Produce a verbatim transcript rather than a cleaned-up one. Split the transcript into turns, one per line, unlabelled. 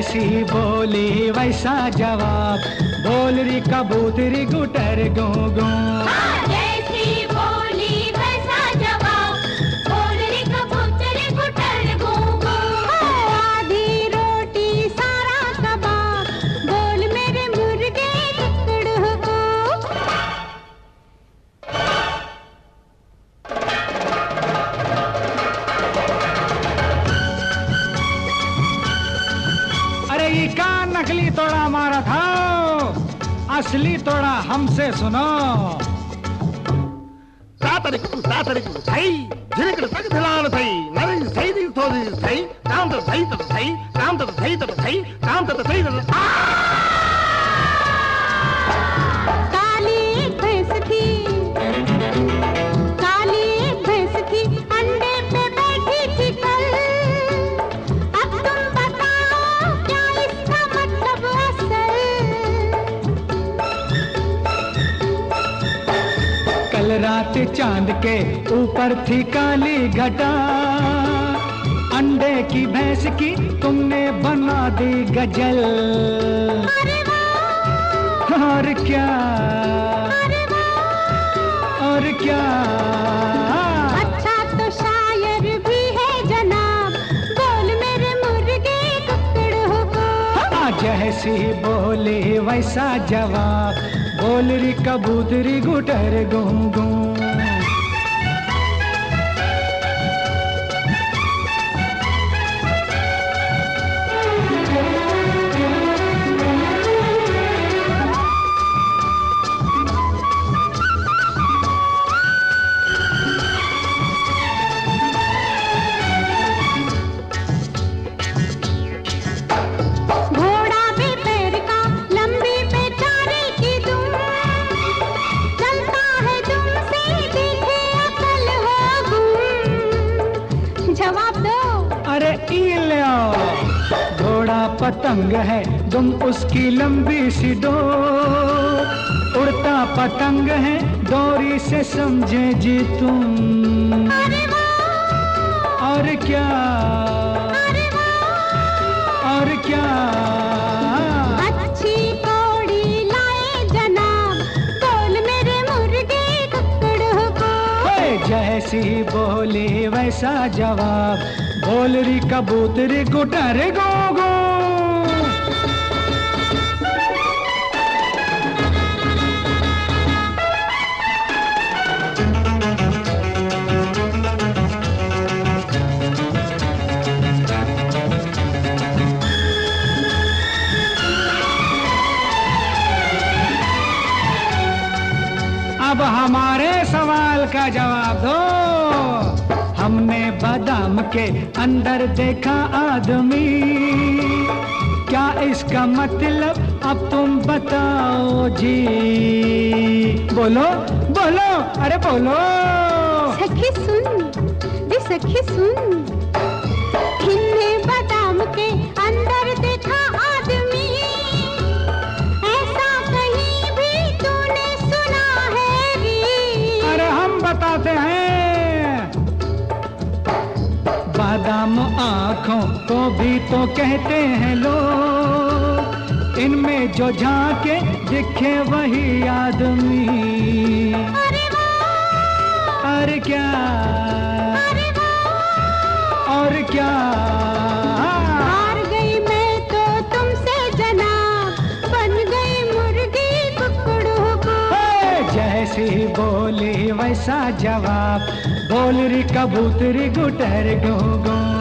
जैसी बोली वैसा जवाब, बोल री कबूतरी गुटर गू गू।
जैसी बोली वैसा जवाब, बोल री कबूतरी गुटर गू गू। आधी रोटी सारा कबाब, बोल मेरे मुर्गे कुकड़ू को।
अरे ये का नकली तोड़ा मारा था, असली तोड़ा हमसे सुनो।
सातरिकु सातरिकु सही झिरकड़ तक धलान सही नरी सही दी थोड़ी सही काम तो सही तो सही काम तो सही तो सही काम तो सही तो
काली एक भैंस थी, काली एक भैंस थी, अंडे पे बैठी थी कल। अब तुम बताओ क्या इसका मतलब असल।
कल रात चांद के ऊपर थी काली घटा, अंडे की भैंस की तुमने बना दी गजल।
अरे वाह,
और क्या,
अरे वाह,
और क्या।
अच्छा तो शायर भी है जनाब, बोल मेरे मुर्गे कुकड़ू को।
हाँ, जैसी बोली वैसा जवाब, बोल री कबूतरी गुटर गू गू।
घोड़ा भी पैर का, लंबी बेचारे की दुम, चलता है दुम से देखे अकल हो गुम। जवाब दो।
अरे ई लो, घोड़ा पतंग है तुम उसकी लंबी सी डोर, उड़ता पतंग है डोरी से समझे जी तुम।
अरे वाह,
और क्या,
अरे वाह,
और क्या।
अच्छी कौड़ी लाए जनाब, बोल मेरे मुर्गे कुकड़ू को।
हे, जैसी बोली वैसा जवाब, बोल री कबूतरी गुटर गो गो। अब हमारे सवाल का जवाब दो। हमने बादाम के अंदर देखा आदमी, क्या इसका मतलब अब तुम बताओ जी। बोलो बोलो, अरे बोलो।
सखी सुन, दे सखी सुन, हमने बादाम के अंदर देखा आदमी, ऐसा कहीं भी तूने सुना है री।
अरे हम बताते हैं, बादाम आँखों को भी तो कहते हैं लोग, इनमें जो झांके दिखे वही आदमी।
अरे वाह,
और क्या,
अरे वाह,
और क्या।
हार गई मैं तो तुमसे जनाब, बन गई मुर्गी कुकड़ू को।
हे, जैसी बोली वैसा जवाब, बोल री कबूतरी गुटर गू गू।